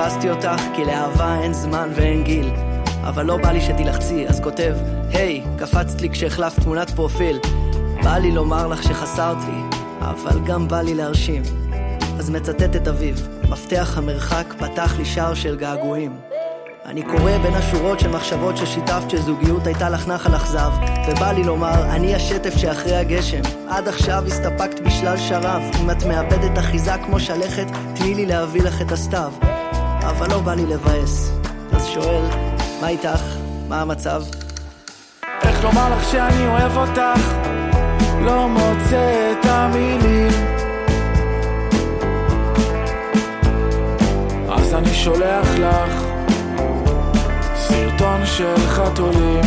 חיפשתי אותך כי לאהבה אין זמן ואין גיל, אבל לא בא לי שתלחצי, אז כותב היי, קפצת לי כשהחלפת תמונת פרופיל. בא לי לומר לך שחסרת לי, אבל גם בא לי להרשים. אז מצטט את אביו, מפתח המרחק פתח לי שער של געגועים. אני קורא בין השורות של מחשבות ששיתפת שזוגיות הייתה לך נחל אכזב, ובא לי לומר, אני השטף שאחרי הגשם. עד עכשיו הסתפקת בשלל שרב, אם את מאבדת אחיזה כמו שלכת, תני לי להביא לך את הסתיו. אבל לא בא לי לבאס, אז שואל, מה איתך? מה המצב? איך לומר לך שאני אוהב אותך? לא מוצא את המילים, אז אני שולח לך סרטון של חתולים.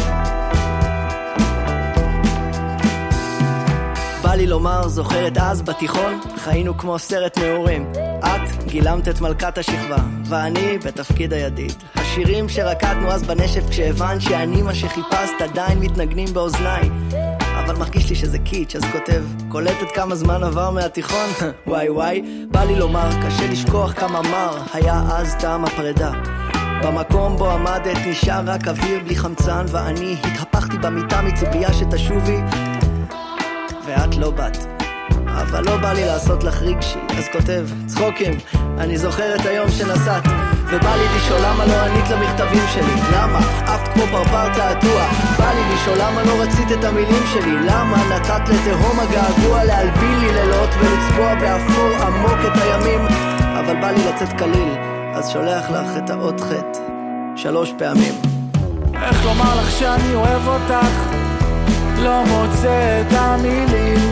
בא לי לומר, זוכרת אז בתיכון? חיינו כמו סרט נעורים. את גילמת את מלכת השכבה, ואני בתפקיד הידיד. השירים שרקדנו אז בנשף כשהבנת שאני מה שחיפשת עדיין מתנגנים באוזניי, אבל מרגיש לי שזה קיץ', אז כותב, קולטת כמה זמן עבר מהתיכון? וואי וואי. בא לי לומר, קשה לשכוח כמה מר היה אז טעם הפרידה. במקום בו עמדת נשאר רק אוויר בלי חמצן, ואני התהפכתי במיטה מציפייה שתשובי, ואת לא באת. אבל לא בא לי לעשות לך רגשי, אז כותב, צחוקים, אני זוכר את היום שנסעת, ובא לי לשאול למה לא ענית למכתבים שלי. למה? עפת כמו פרפר תעתוע. בא לי לשאול למה לא רצית את המילים שלי. למה נתת לתהום הגעגוע להלבין לי לילות ולצבוע באפור עמוק את הימים. אבל בא לי לצאת קליל, אז שולח לך את האות חטא 3 פעמים. איך לומר לך שאני אוהב אותך? לא מוצא את המילים,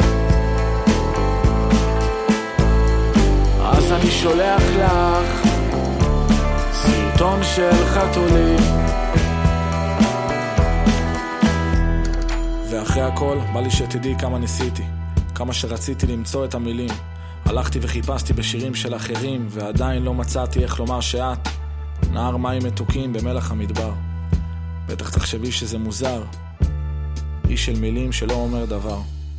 אז אני שולח לך סרטון של חתולים. ואחרי הכל בא לי שתדעי כמה ניסיתי, כמה שרציתי למצוא את המילים. הלכתי וחיפשתי בשירים של אחרים, ועדיין לא מצאתי איך לומר שאת נהר מים מתוקים במלח המדבר. בטח תחשבי שזה מוזר, איש של מילים שלא אומר דבר.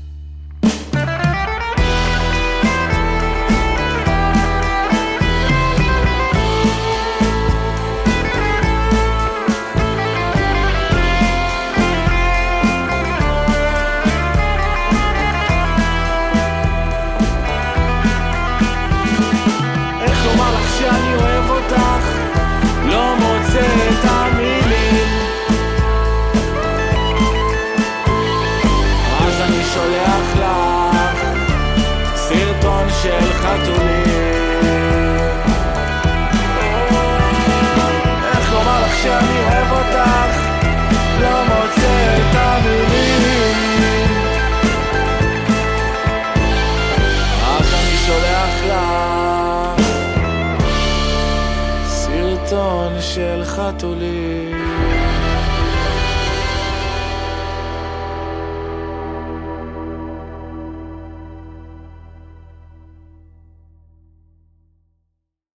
שאני אוהב אותך, לא מוצא את המילים, אז אני שולח לך סרטון של חתולים. איך לומר לך שאני אוהב אותך, לא מוצא את המילים, אז אני שולח לך סרטון של חתולים.